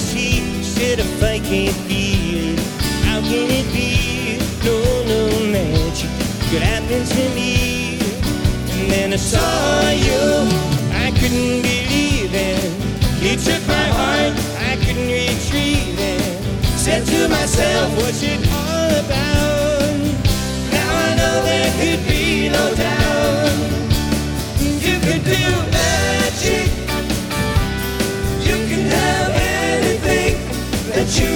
see instead of faking feeling. How can it be? No, no magic could happen to me. And then I saw you, I couldn't believe it. You took my heart, I couldn't retrieve it. Said to myself, what's it all about? Now I know there could be no doubt. You could do magic. You can have anything that you